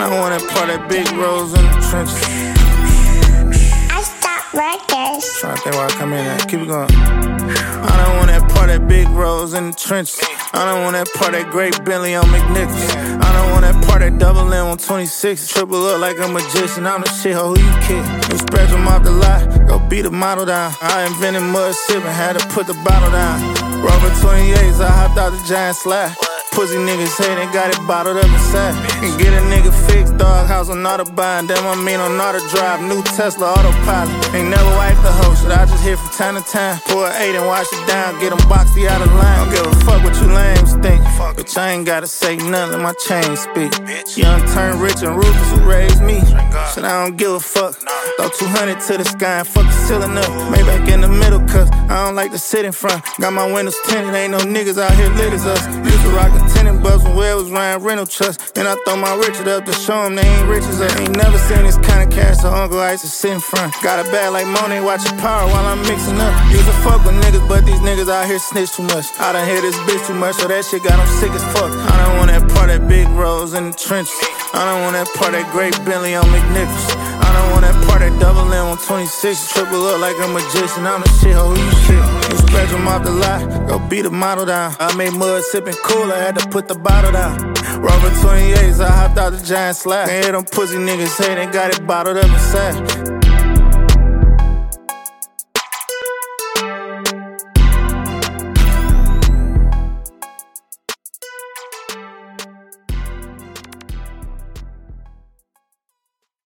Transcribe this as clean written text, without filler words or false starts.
I don't want that part that big rose in the trenches. I stop records. Trying to think where I come in at. Keep it going. I don't want that part that big rose in the trenches. I don't want that part that great Bentley on McNichols. I don't want that part that double M on 26. Triple up like a magician. I'm the shit, who you kid? You spread them off the lot, go beat the model down. I invented mud sipping, had to put the bottle down. Rubber 28s, I hopped out the giant slide. Pussy niggas say they got it bottled up inside. And get a nigga fixed, dog house on Autobahn. Damn, I mean on auto drive, new Tesla autopilot. Ain't never wiped the hoe, shit, I just hit from time to time. Pour an 8 and wash it down, get them boxed out of line. Don't give a fuck what you lames think. Bitch, I ain't gotta say nothing, let my chain speak. Young turned rich and ruthless who raised me. Shit, I don't give a fuck. Throw 200 to the sky and fuck the ceiling up. Maybach in the middle, cause I don't like to sit in front. Got my windows tinted, ain't no niggas out here lit as us. Used to rock a tenant bus when where was Ryan Rental Trust. Then I throw my Richard up to show them they ain't rich as us. Ain't never seen this kind of cash, so Uncle Ice to sit in front. Got a bag like Monet, watching power while I'm mixing up. Used to fuck with niggas, but these niggas out here snitch too much. I done hear this bitch too much, so that shit got them sick as fuck. I don't want that part that big rose in the trenches. I don't want that part that great Bentley on McNichols. I don't want that part that double M on 26. Triple up like a magician, I'm the shit, who you shit? You scratch them off the lot, go beat the model down. I made mud sipping cool, I had to put the bottle down. Rubber 28s, I hopped out the giant slide. And hear them pussy niggas say they got it bottled up inside.